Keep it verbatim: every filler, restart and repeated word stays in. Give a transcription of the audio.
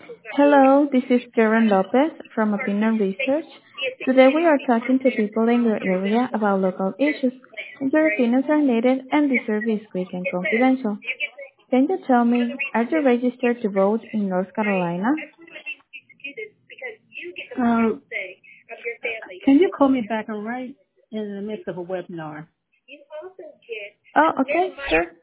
Hello, this is Karen Lopez from Opinion Research. Today we are talking to people in your area about local issues. Your opinions are needed and the service is quick and confidential. Can you tell me, are you registered to vote in North Carolina? Um, can you call me back? I'm right in the midst of a webinar. Oh, okay, sure.